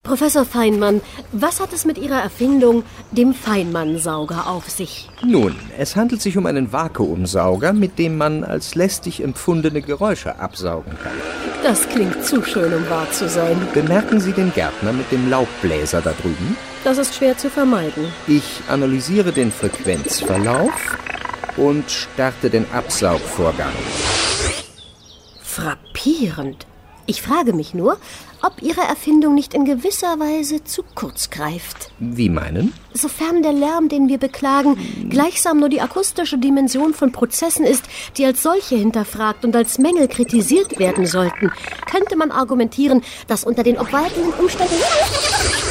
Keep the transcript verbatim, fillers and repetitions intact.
Professor Feinmann, was hat es mit Ihrer Erfindung, dem Feinmann-Sauger, auf sich? Nun, es handelt sich um einen Vakuumsauger, mit dem man als lästig empfundene Geräusche absaugen kann. Das klingt zu schön, um wahr zu sein. Bemerken Sie den Gärtner mit dem Laubbläser da drüben? Das ist schwer zu vermeiden. Ich analysiere den Frequenzverlauf und starte den Absaugvorgang. Frappierend. Ich frage mich nur, ob Ihre Erfindung nicht in gewisser Weise zu kurz greift. Wie meinen? Sofern der Lärm, den wir beklagen, gleichsam nur die akustische Dimension von Prozessen ist, die als solche hinterfragt und als Mängel kritisiert werden sollten, könnte man argumentieren, dass unter den obwaltenden Umständen